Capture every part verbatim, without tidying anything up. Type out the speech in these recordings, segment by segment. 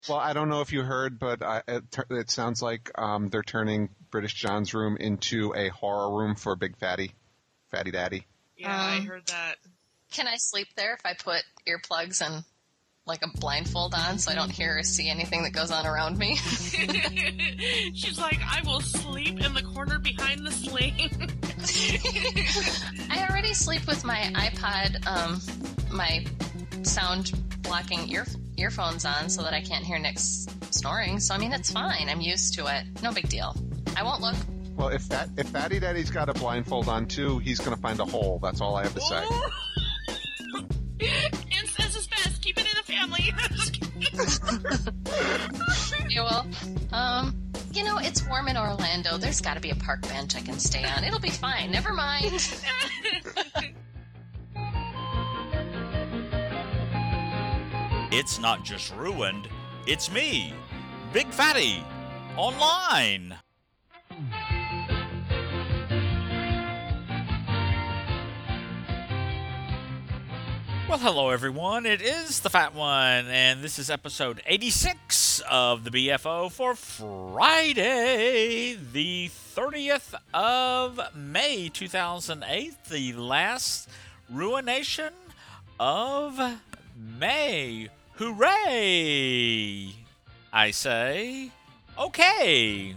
Well, I don't know if you heard, but I, it, it sounds like um, they're turning British John's room into a horror room for Big Fatty, Fatty Daddy. Yeah, I Um, heard that. Can I sleep there if I put earplugs and like a blindfold on so I don't hear or see anything that goes on around me? She's like, I will sleep in the corner behind the sling. I already sleep with my iPod, um, my sound blocking ear earphones on so that I can't hear Nick's snoring. So I mean, it's fine. I'm used to it. No big deal. I won't look. Well, if that if Fatty Daddy's got a blindfold on too, he's going to find a hole. That's all I have to say. Incest is best. Keep it in the family. Yeah, well, um, you know, it's warm in Orlando. There's got to be a park bench I can stay on. It'll be fine. Never mind. It's not just ruined, it's me, Big Fatty, online. Well, hello everyone. It is the Fat One, and this is episode eighty-six of the B F O for Friday, the thirtieth of May, two thousand eight, the last ruination of May. Hooray! I say, okay.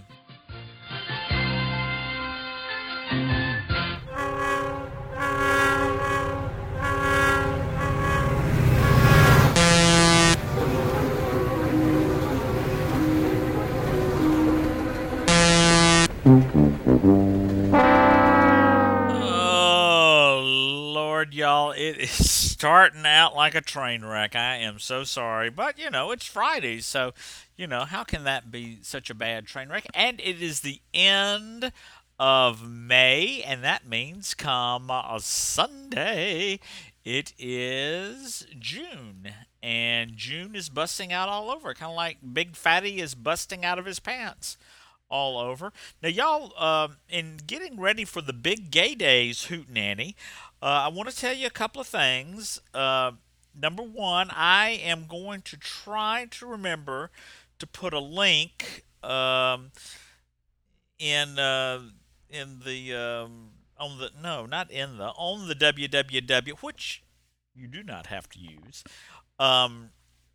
Oh, Lord, y'all, it is starting out like a train wreck. I am so sorry. But, you know, it's Friday, so, you know, how can that be such a bad train wreck? And it is the end of May, and that means come a Sunday, it is June. And June is busting out all over, kind of like Big Fatty is busting out of his pants all over. Now, y'all, um, in getting ready for the big gay days hootenanny, uh, I want to tell you a couple of things. Uh, number one, I am going to try to remember to put a link um, in uh, in the um, on the no, not in the on the W W W, which you do not have to use. Um,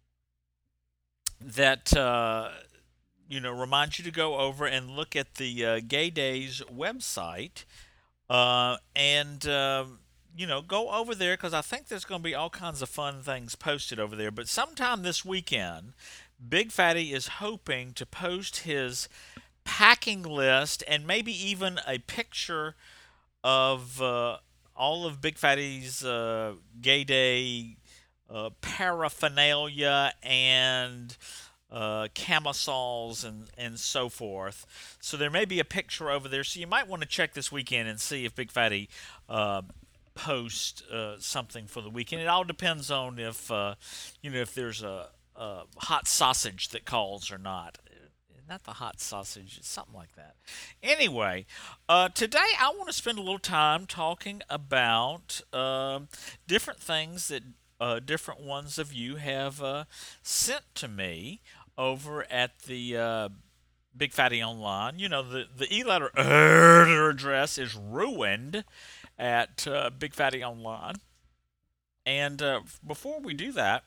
that. Uh, you know, remind you to go over and look at the uh, Gay Days website uh, and, uh, you know, go over there because I think there's going to be all kinds of fun things posted over there. But sometime this weekend, Big Fatty is hoping to post his packing list and maybe even a picture of uh, all of Big Fatty's uh, Gay Day uh, paraphernalia and uh, camisoles and, and so forth. So there may be a picture over there. So you might want to check this weekend and see if Big Fatty uh, posts uh, something for the weekend. It all depends on if uh, you know if there's a, a hot sausage that calls or not. Not the hot sausage, it's something like that. Anyway, uh, today I want to spend a little time talking about uh, different things that uh, different ones of you have uh, sent to me over at the uh, Big Fatty Online. You know, the, the e-letter address is ruined at uh, Big Fatty Online. And uh, before we do that,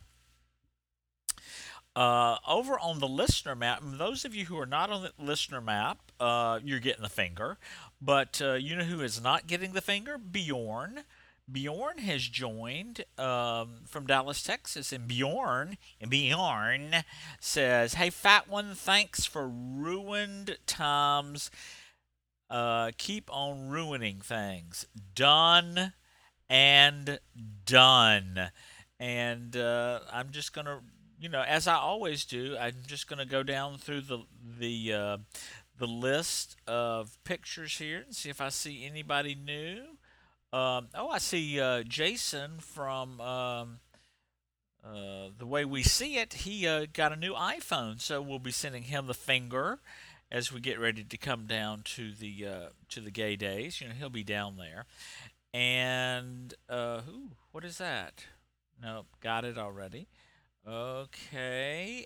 Uh, over on the listener map, and those of you who are not on the listener map, uh, you're getting the finger. But uh, you know who is not getting the finger? Bjorn. Bjorn has joined um, from Dallas, Texas, and Bjorn and Bjorn says, "Hey, Fat One, thanks for ruined times. Uh, keep on ruining things. Done and done." And uh, I'm just gonna you know, as I always do, I'm just going to go down through the the uh, the list of pictures here and see if I see anybody new. Um, oh, I see uh, Jason from um, uh, The Way We See It. He uh, got a new iPhone, so we'll be sending him the finger as we get ready to come down to the uh, to the gay days. You know, he'll be down there. And uh, ooh, what is that? Nope, got it already. Okay,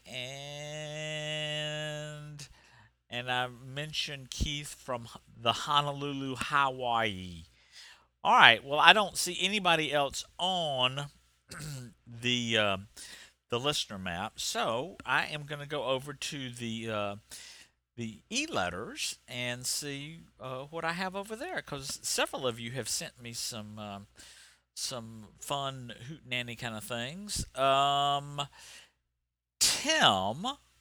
and and I mentioned Keith from H- the Honolulu, Hawaii. All right. Well, I don't see anybody else on the uh, the listener map, so I am going to go over to the uh, the e-letters and see uh, what I have over there, because several of you have sent me some um some fun hootenanny kind of things. Um, Tim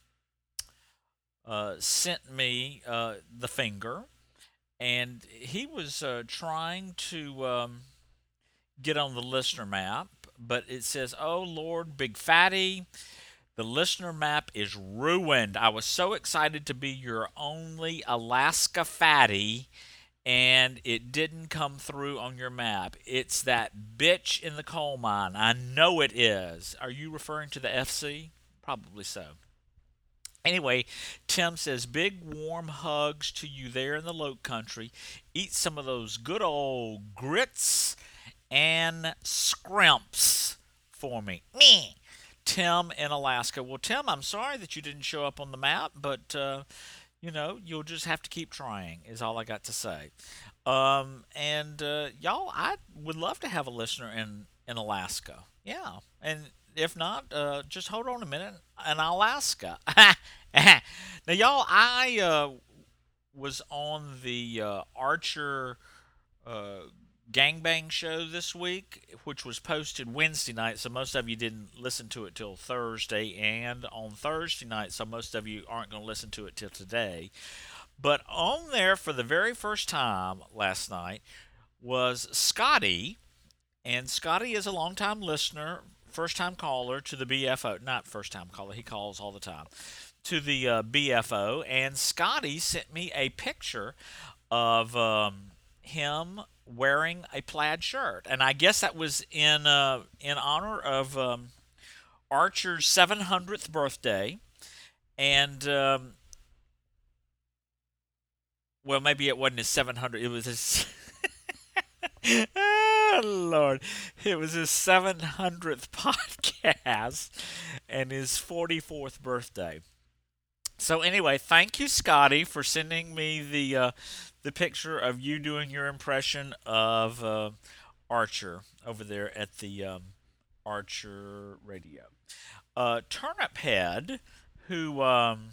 uh, sent me uh, the finger, and he was uh, trying to um, get on the listener map, but it says, "Oh Lord, big fatty, the listener map is ruined. I was so excited to be your only Alaska fatty, and it didn't come through on your map. It's that bitch in the coal mine. I know it is." Are you referring to the F C? Probably so. Anyway, Tim says, big warm hugs to you there in the Low Country. Eat some of those good old grits and scrimps for me. Me. Tim in Alaska. Well, Tim, I'm sorry that you didn't show up on the map, but, uh, you know, you'll just have to keep trying, is all I got to say. Um, and, uh, y'all, I would love to have a listener in, in Alaska. Yeah. And if not, uh, just hold on a minute, in Alaska. Now, y'all, I uh, was on the uh, Archer uh, gangbang show this week, which was posted Wednesday night, so most of you didn't listen to it till Thursday, and on Thursday night, so most of you aren't going to listen to it till today. But on there for the very first time last night was Scotty, and Scotty is a longtime listener, first time caller to the B F O. Not first time caller, he calls all the time. To the uh, B F O, and Scotty sent me a picture of um, him wearing a plaid shirt, and I guess that was in uh, in honor of um, Archer's seven hundredth birthday, and um, well, maybe it wasn't his seven hundredth. It was his. Oh, Lord. It was his seven hundredth podcast and his forty-fourth birthday. So anyway, thank you, Scotty, for sending me the uh, the picture of you doing your impression of uh, Archer over there at the um, Archer Radio. Uh, Turnip Head, who um,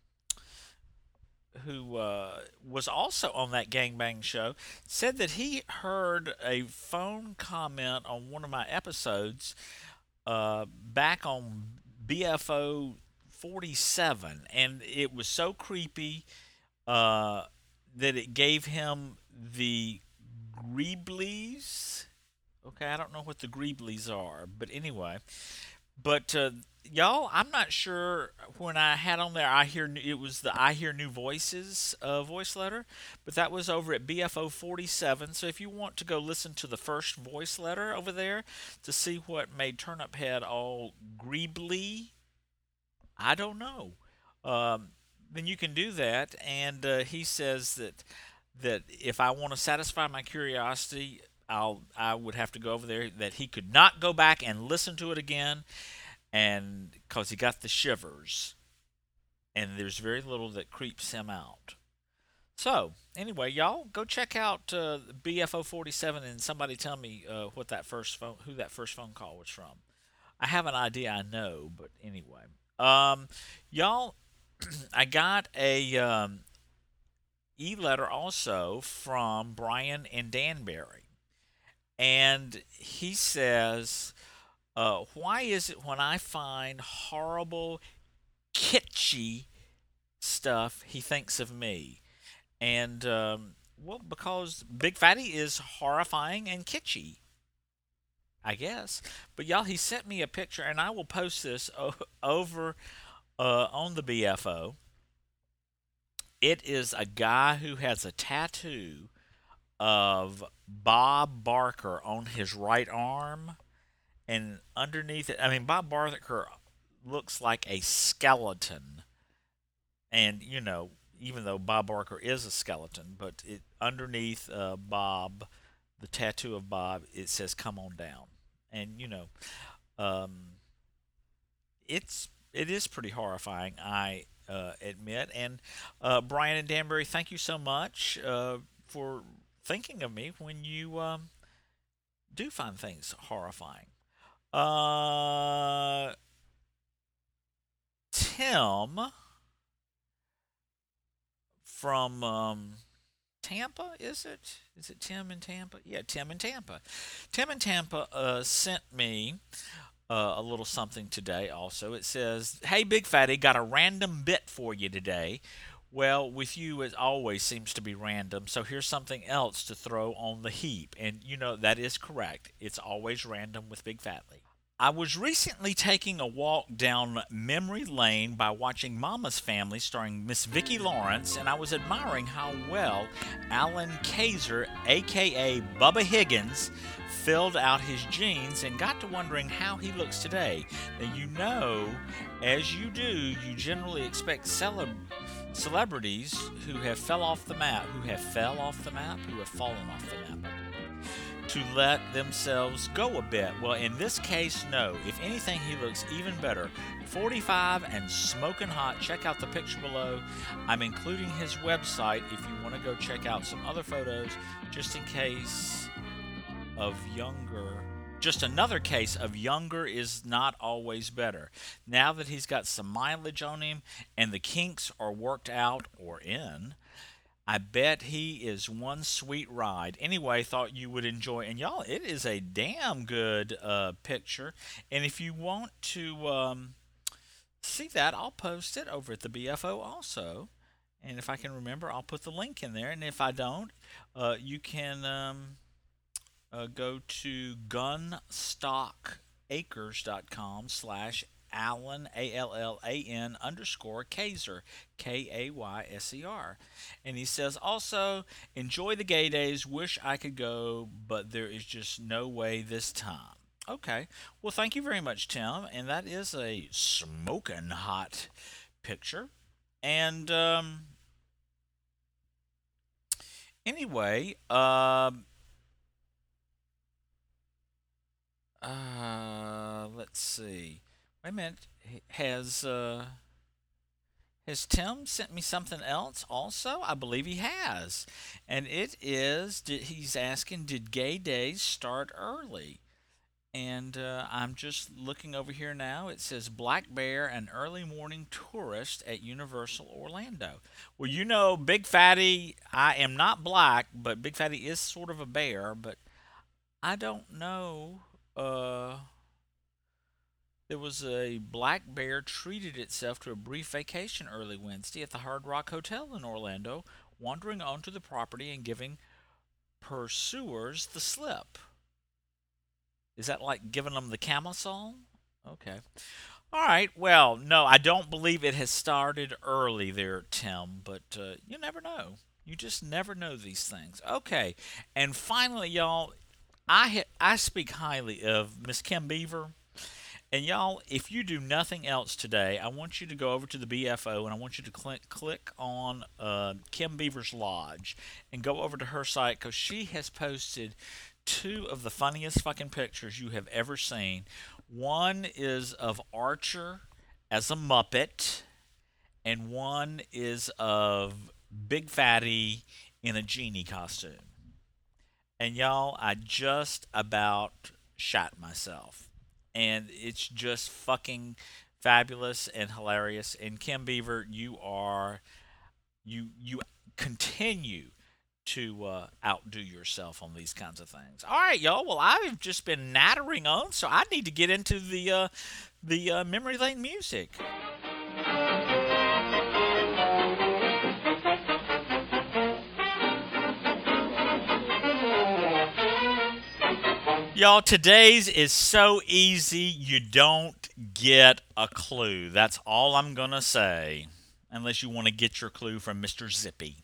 who uh, was also on that gangbang show, said that he heard a phone comment on one of my episodes uh, back on B F O forty-seven, and it was so creepy uh, that it gave him the Greeblies. Okay, I don't know what the Greeblies are, but anyway. But uh, y'all, I'm not sure when I had on there. I hear it was the I Hear New Voices uh, voice letter, but that was over at B F O forty-seven. So if you want to go listen to the first voice letter over there to see what made Turnip Head all greebly, I don't know. Um, then you can do that. And uh, he says that that if I want to satisfy my curiosity, I'll I would have to go over there. That he could not go back and listen to it again, and because he got the shivers, and there's very little that creeps him out. So anyway, y'all go check out uh, B F O forty-seven, and somebody tell me uh, what that first phone, who that first phone call was from. I have an idea, I know, but anyway, um, y'all, I got a um, e-letter also from Brian in Danbury. And he says, uh, why is it when I find horrible, kitschy stuff, he thinks of me? And, um, well, because Big Fatty is horrifying and kitschy, I guess. But, y'all, he sent me a picture, and I will post this o- over uh, on the B F O. It is a guy who has a tattoo of Bob Barker on his right arm, and underneath it, I mean, Bob Barker looks like a skeleton, and you know, even though Bob Barker is a skeleton, but it underneath uh, Bob, the tattoo of Bob, it says "Come on down," and you know, um, it's it is pretty horrifying, I uh, admit. And uh, Brian and Danbury, thank you so much uh, for thinking of me when you um, do find things horrifying. Uh, Tim from um, Tampa, is it? Is it Tim in Tampa? Yeah, Tim in Tampa. Tim in Tampa uh, sent me uh, a little something today also. It says, "Hey, Big Fatty, got a random bit for you today." Well, with you, it always seems to be random, so here's something else to throw on the heap. And, you know, that is correct. It's always random with Big Fatly. I was recently taking a walk down memory lane by watching Mama's Family starring Miss Vicki Lawrence, and I was admiring how well Alan Kaiser, aka Bubba Higgins, filled out his jeans and got to wondering how he looks today. Now, you know, as you do, you generally expect celeb- celebrities who have fell off the map, who have fell off the map, who have fallen off the map, to let themselves go a bit. Well, in this case, no. If anything, he looks even better. forty-five and smoking hot. Check out the picture below. I'm including his website if you want to go check out some other photos, just in case of younger. Just another case of younger is not always better. Now that he's got some mileage on him and the kinks are worked out or in, I bet he is one sweet ride. Anyway, thought you would enjoy. And y'all, it is a damn good uh, picture. And if you want to um, see that, I'll post it over at the B F O also. And if I can remember, I'll put the link in there. And if I don't, uh, you can um, uh, go to gunstockacres.com slash Allen, A L L A N underscore Kayser, K A Y S E R. And he says, also, enjoy the gay days. Wish I could go, but there is just no way this time. Okay. Well, thank you very much, Tim. And that is a smoking hot picture. And um, anyway, uh, uh, let's see. Wait a minute. Has uh, has Tim sent me something else also? I believe he has. And it is, did, he's asking, did gay days start early? And uh, I'm just looking over here now. It says Black Bear, an early morning tourist at Universal Orlando. Well, you know, Big Fatty, I am not black, but Big Fatty is sort of a bear. But I don't know. Uh... There was a black bear treated itself to a brief vacation early Wednesday at the Hard Rock Hotel in Orlando, wandering onto the property and giving pursuers the slip. Is that like giving them the camisole? Okay. All right. Well, no, I don't believe it has started early there, Tim, but uh, you never know. You just never know these things. Okay. And finally, y'all, I ha- I speak highly of Miss Kim Beaver. And y'all, if you do nothing else today, I want you to go over to the B F O and I want you to click click on uh, Kim Beaver's Lodge and go over to her site because she has posted two of the funniest fucking pictures you have ever seen. One is of Archer as a Muppet, and one is of Big Fatty in a genie costume. And y'all, I just about shot myself. And it's just fucking fabulous and hilarious. And Kim Beaver, you are, you you continue to uh, outdo yourself on these kinds of things. All right, y'all. Well, I've just been nattering on, so I need to get into the uh, the uh, memory lane music. Y'all, today's is so easy you don't get a clue. That's all I'm going to say. Unless you want to get your clue from Mister Zippy.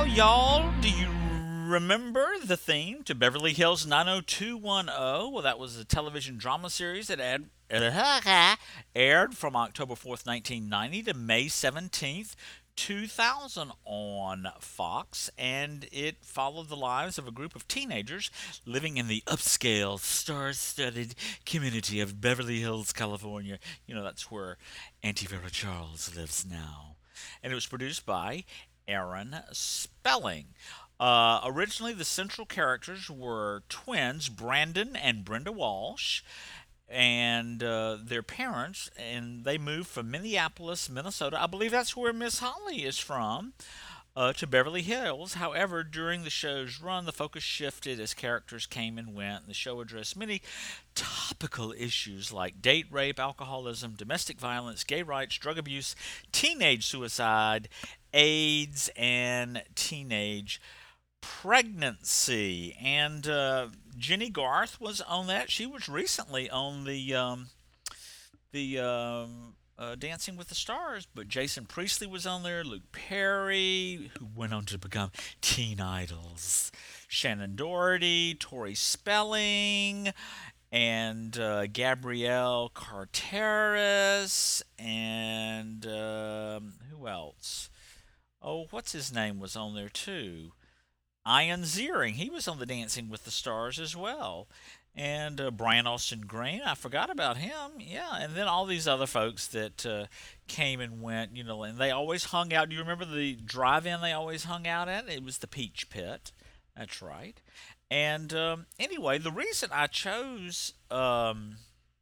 Well, y'all, do you remember the theme to Beverly Hills nine oh two one oh? Well, that was a television drama series that ad, aired from October fourth, nineteen ninety to May seventeenth, two thousand on Fox, and it followed the lives of a group of teenagers living in the upscale, star-studded community of Beverly Hills, California. You know, that's where Auntie Vera Charles lives now. And it was produced by Aaron Spelling. Uh, originally, the central characters were twins, Brandon and Brenda Walsh, and uh, their parents, and they moved from Minneapolis, Minnesota. I believe that's where Miss Holly is from, uh, to Beverly Hills. However, during the show's run, the focus shifted as characters came and went, and the show addressed many topical issues like date rape, alcoholism, domestic violence, gay rights, drug abuse, teenage suicide, AIDS, and teenage pregnancy. And uh, Jenny Garth was on that. She was recently on the um, the um, uh, Dancing with the Stars, but Jason Priestley was on there, Luke Perry, who went on to become teen idols, Shannon Doherty, Tori Spelling, and uh, Gabrielle Carteris, and um, who else? Oh, what's his name was on there too? Ian Ziering, he was on the Dancing with the Stars as well. And uh, Brian Austin Green, I forgot about him. Yeah, and then all these other folks that uh, came and went, you know, and they always hung out. Do you remember the drive-in they always hung out at? It was the Peach Pit. That's right. And um, anyway, the reason I chose um,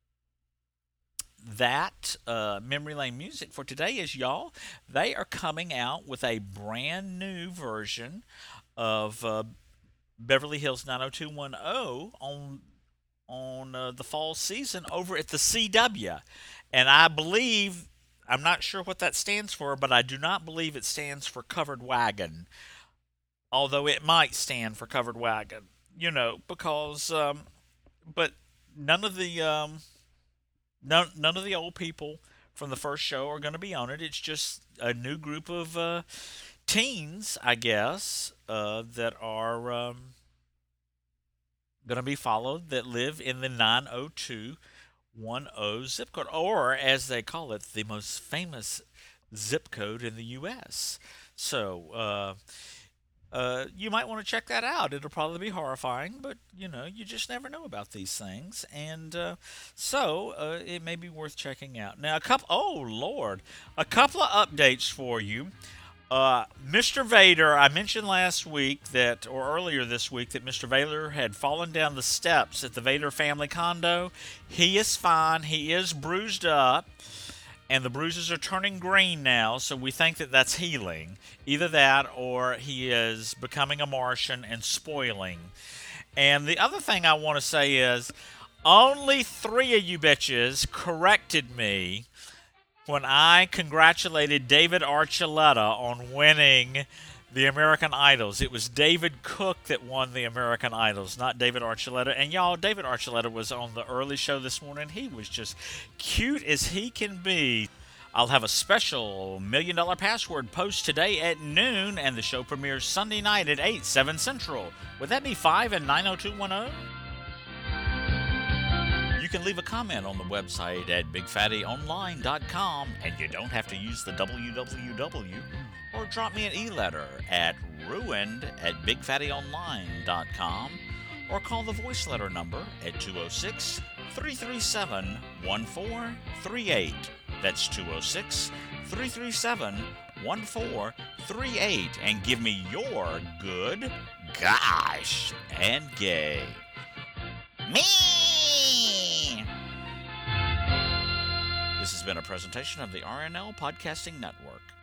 that uh, Memory Lane music for today is, y'all, they are coming out with a brand new version of uh, Beverly Hills nine oh two one oh on on uh, the fall season over at the C W. And I believe, I'm not sure what that stands for, but I do not believe it stands for Covered Wagon, although it might stand for Covered Wagon, you know, because, um, but none of the, um, none, none of the old people from the first show are going to be on it. It's just a new group of uh, teens, I guess, uh, that are um, going to be followed, that live in the nine oh two one oh zip code, or as they call it, the most famous zip code in the U S So uh, uh, you might want to check that out. It'll probably be horrifying, but you know, you just never know about these things, and uh, so uh, it may be worth checking out. Now, a couple, oh Lord, a couple of updates for you. Uh, Mister Vader, I mentioned last week that, or earlier this week, that Mister Vader had fallen down the steps at the Vader family condo. He is fine. He is bruised up, and the bruises are turning green now, so we think that that's healing. Either that, or he is becoming a Martian and spoiling. And the other thing I want to say is, only three of you bitches corrected me when I congratulated David Archuleta on winning the American Idols. It was David Cook that won the American Idols, not David Archuleta. And y'all, David Archuleta was on the early show this morning. He was just cute as he can be. I'll have a special Million Dollar Password post today at noon, and the show premieres Sunday night at eight, seven Central. Would that be five and nine oh two one oh? You can leave a comment on the website at big fatty online dot com, and you don't have to use the W W W, or drop me an e-letter at ruined at big fatty online dot com, or call the voice letter number at two oh six, three three seven, one four three eight. That's two oh six, three three seven, one four three eight, and give me your good, gosh, and gay. Me! This has been a presentation of the R N L Podcasting Network.